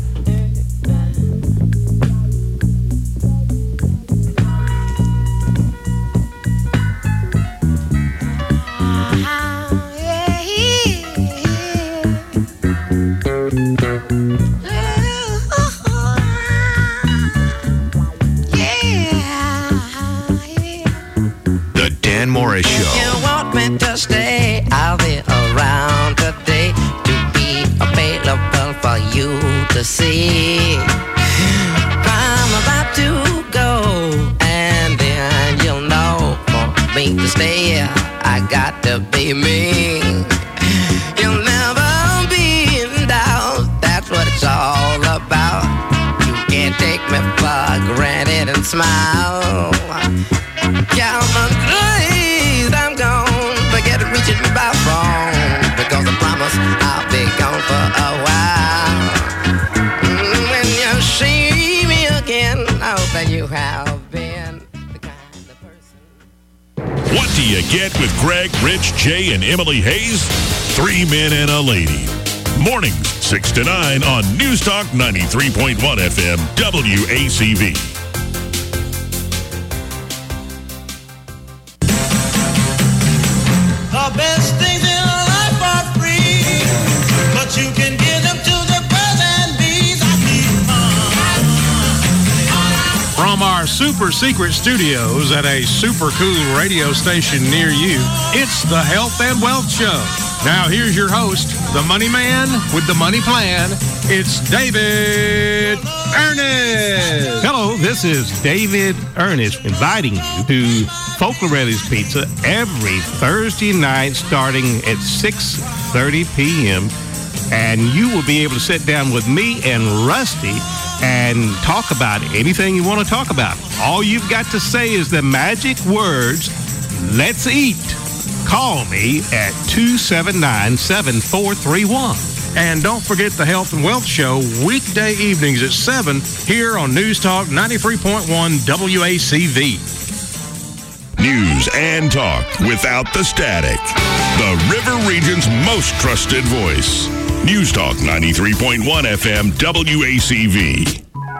The Dan Morris Show. You want me to stay? I'll be around today to be available for you to see. I'm about to go, and then you'll know for me to stay. I got to be me. You'll never be in doubt. That's what it's all about. You can't take me for granted and smile. Count my days, I'm gone. Forget reaching me by phone, because I promise I'll be gone for a while. When you see me again, I hope that you have been the kind of person. What do you get with Greg, Rich, Jay, and Emily Hayes? 3 men and a lady. Mornings, 6 to 9 on News Talk 93.1 FM, WACV. The best things in life are free, but you can give them to the birds and bees. From our super secret studios at a super cool radio station near you, it's the Health and Wealth Show. Now here's your host, the money man with the money plan. It's David Ernest. Hello, this is David Ernest inviting you to Folklorelli's Pizza every Thursday night starting at 6:30 p.m. And you will be able to sit down with me and Rusty and talk about anything you want to talk about. All you've got to say is the magic words, "Let's eat." Call me at 279-7431. And don't forget the Health and Wealth Show weekday evenings at 7 here on News Talk 93.1 WACV. News and talk without the static. The River Region's most trusted voice. News Talk 93.1 FM WACV.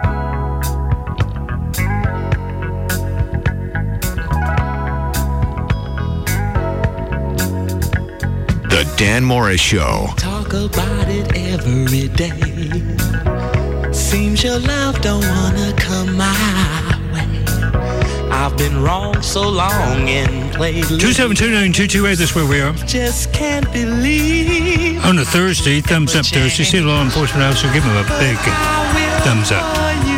The Dan Morris Show. Talk about it every day. Seems your love don't wanna come my way. I've been wrong so long and played. 2729228, that's where we are. Just can't believe. On a Thursday, thumbs up Thursday. See a law enforcement officer, give him a big thumbs up.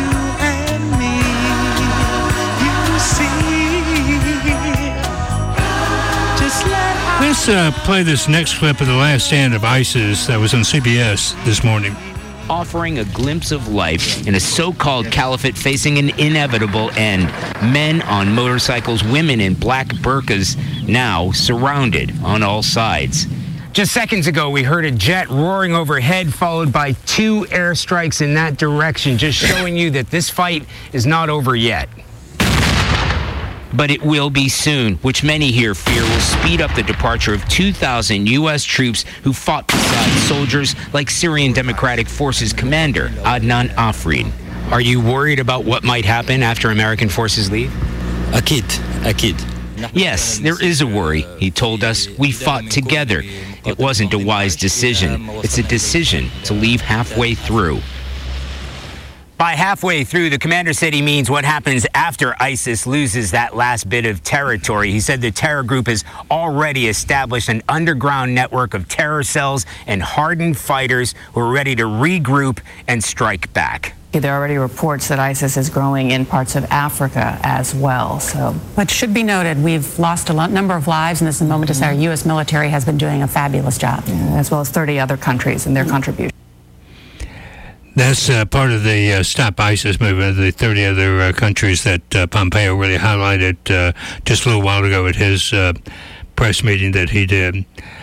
Let's play this next clip of the last stand of ISIS that was on CBS this morning. Offering a glimpse of life in a so-called caliphate facing an inevitable end. Men on motorcycles, women in black burqas, now surrounded on all sides. Just seconds ago, we heard a jet roaring overhead, followed by 2 airstrikes in that direction, just showing you that this fight is not over yet. But it will be soon, which many here fear will speed up the departure of 2,000 U.S. troops who fought beside soldiers like Syrian Democratic Forces commander Adnan Afrin. Are you worried about what might happen after American forces leave? Akid. Yes, there is a worry. He told us we fought together. It wasn't a wise decision. It's a decision to leave halfway through. By halfway through, the commander said he means what happens after ISIS loses that last bit of territory. He said the terror group has already established an underground network of terror cells and hardened fighters who are ready to regroup and strike back. There are already reports that ISIS is growing in parts of Africa as well. But should be noted, we've lost a number of lives, and this is a moment to say our U.S. military has been doing a fabulous job, as well as 30 other countries and their contribution. That's part of the Stop ISIS movement, the 30 other countries that Pompeo really highlighted just a little while ago at his press meeting that he did.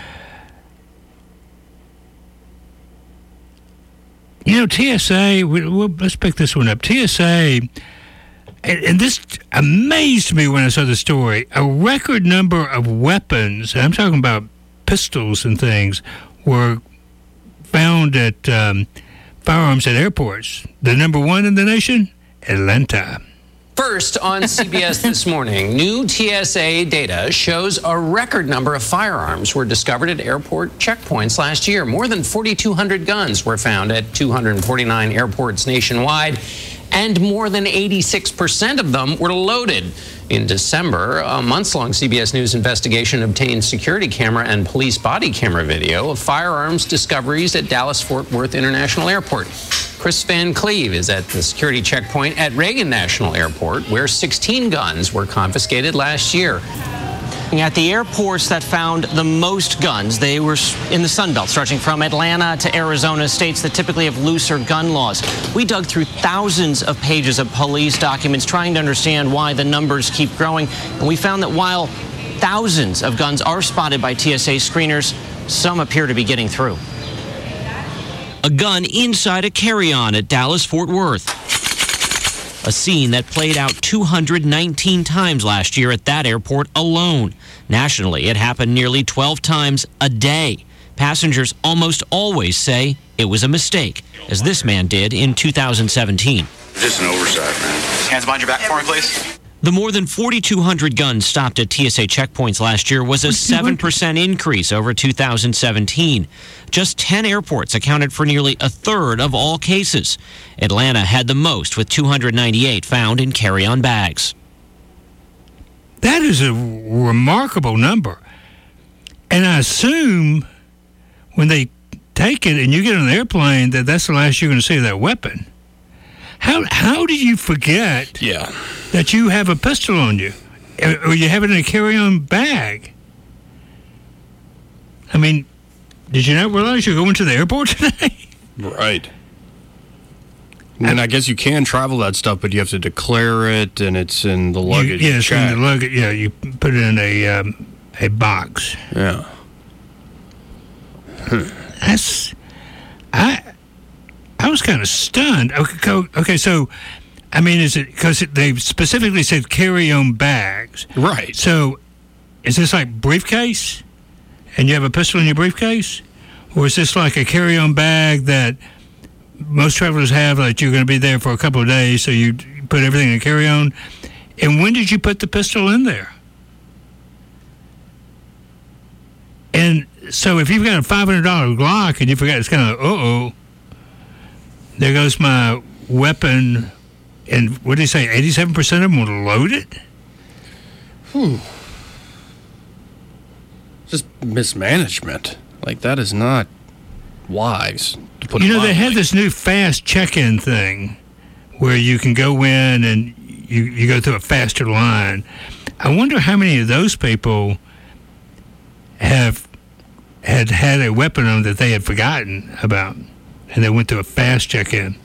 You know, TSA, let's pick this one up. TSA, and this amazed me when I saw the story, a record number of weapons, and I'm talking about pistols and things, were found at firearms at airports. The number one in the nation, Atlanta. First on CBS this morning, new TSA data shows a record number of firearms were discovered at airport checkpoints last year. More than 4,200 guns were found at 249 airports nationwide, and more than 86% of them were loaded. In December, a months-long CBS News investigation obtained security camera and police body camera video of firearms discoveries at Dallas-Fort Worth International Airport. Chris Van Cleve is at the security checkpoint at Reagan National Airport, where 16 guns were confiscated last year. At the airports that found the most guns, they were in the Sun Belt, stretching from Atlanta to Arizona, states that typically have looser gun laws. We dug through thousands of pages of police documents trying to understand why the numbers keep growing, and we found that while thousands of guns are spotted by TSA screeners, some appear to be getting through. A gun inside a carry-on at Dallas-Fort Worth. A scene that played out 219 times last year at that airport alone. Nationally, it happened nearly 12 times a day. Passengers almost always say it was a mistake, as this man did in 2017. Just an oversight, man. Hands behind your back for me, please. The more than 4,200 guns stopped at TSA checkpoints last year was a 7% increase over 2017. Just 10 airports accounted for nearly a third of all cases. Atlanta had the most, with 298 found in carry-on bags. That is a remarkable number. And I assume when they take it and you get on an airplane that that's the last you're going to see of that weapon. How did you forget that you have a pistol on you? Or you have it in a carry-on bag? I mean, did you not realize you're going to the airport today? Right. And I guess you can travel that stuff, but you have to declare it, and it's in the luggage. It's in the luggage. Yeah, you put it in a box. Yeah. That's... I was kind of stunned. Okay, so, I mean, is it because they specifically said carry-on bags? Right. So, is this like briefcase, and you have a pistol in your briefcase? Or is this like a carry-on bag that most travelers have, like you're going to be there for a couple of days, so you put everything in a carry-on? And when did you put the pistol in there? And so if you've got a $500 Glock and you forgot, it's kind of, uh-oh. There goes my weapon, and what did he say, 87% of them were loaded? Just mismanagement. Like, that is not wise, to put it they mildly. had this new fast check-in thing where you can go in and you go through a faster line. I wonder how many of those people had a weapon on that they had forgotten about. And they went to a fast check-in.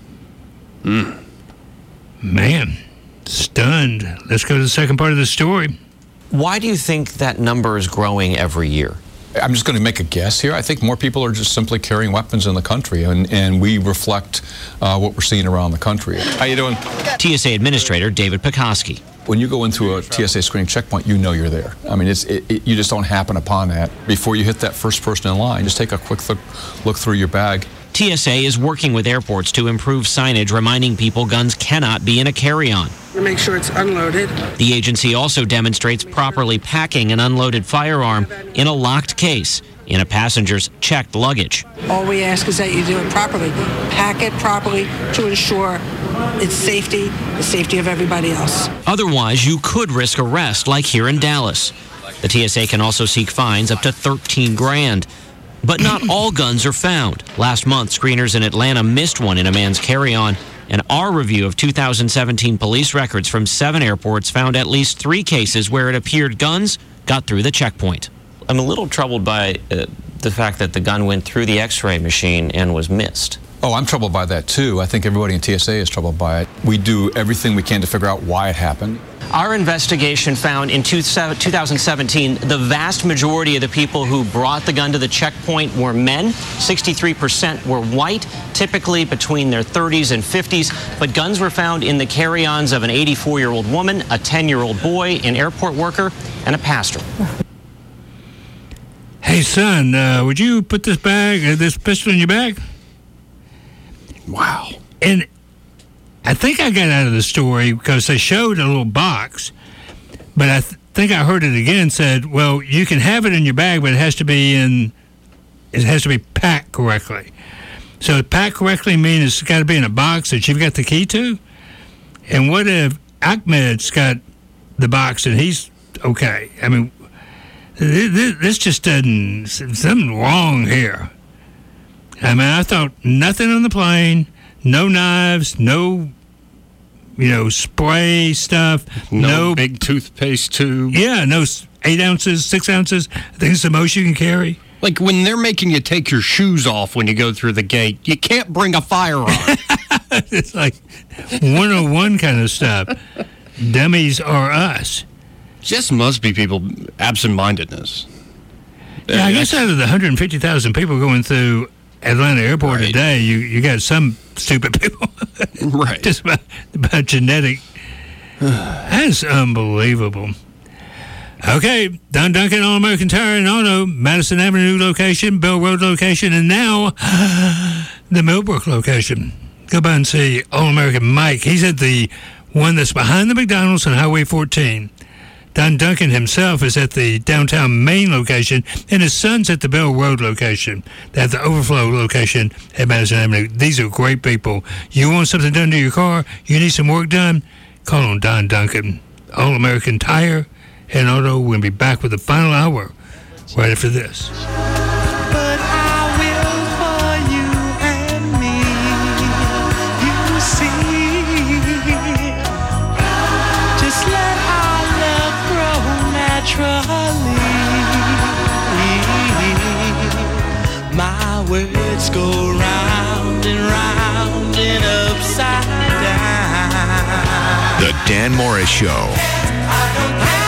Man, stunned. Let's go to the second part of the story. Why do you think that number is growing every year? I'm just going to make a guess here. I think more people are just simply carrying weapons in the country, and we reflect what we're seeing around the country. How you doing? TSA Administrator David Pekoski. When you go into a TSA screening checkpoint, you know you're there. I mean, you just don't happen upon that. Before you hit that first person in line, just take a quick look through your bag. TSA is working with airports to improve signage reminding people guns cannot be in a carry-on. To make sure it's unloaded. The agency also demonstrates properly packing an unloaded firearm in a locked case in a passenger's checked luggage. All we ask is that you do it properly. Pack it properly to ensure its safety, the safety of everybody else. Otherwise, you could risk arrest like here in Dallas. The TSA can also seek fines up to $13,000. But not all guns are found. Last month, screeners in Atlanta missed one in a man's carry-on, And our review of 2017 police records from 7 airports found at least 3 cases where it appeared guns got through the checkpoint. I'm a little troubled by the fact that the gun went through the X-ray machine and was missed. Oh, I'm troubled by that too. I think everybody in TSA is troubled by it. We do everything we can to figure out why it happened. Our investigation found in 2017 the vast majority of the people who brought the gun to the checkpoint were men. 63% were white, typically between their 30s and 50s. But guns were found in the carry-ons of an 84-year-old woman, a 10-year-old boy, an airport worker, and a pastor. Hey, son, would you put this pistol in your bag? Wow. And I think I got out of the story because they showed a little box, but I think I heard it again said, well, you can have it in your bag, but it has to be packed correctly. So packed correctly means it's got to be in a box that you've got the key to? And what if Ahmed's got the box and he's okay? I mean, this just doesn't, something wrong here. I mean, I thought nothing on the plane, no knives, no, spray stuff. No big toothpaste tube. Yeah, no 8 ounces, 6 ounces. I think it's the most you can carry. Like when they're making you take your shoes off when you go through the gate, you can't bring a firearm. It's like 101 kind of stuff. Dummies are us. Just must be people absent-mindedness. Yeah, I guess out of the 150,000 people going through Atlanta Airport today, you got some stupid people. Right. Just about genetic. That's unbelievable. Okay, Don Duncan, All-American Tire and Auto, Madison Avenue location, Bell Road location, and now the Millbrook location. Go by and see All-American Mike. He's at the one that's behind the McDonald's on Highway 14. Don Duncan himself is at the downtown Main location, and his son's at the Bell Road location. They have the Overflow location at Madison Avenue. These are great people. You want something done to your car? You need some work done? Call on Don Duncan. All-American Tire and Auto. We'll be back with the final hour right after this. But I will for you and me, you see. Just let our love grow naturally. My words go round and upside down. The Dan Morris Show. I don't care.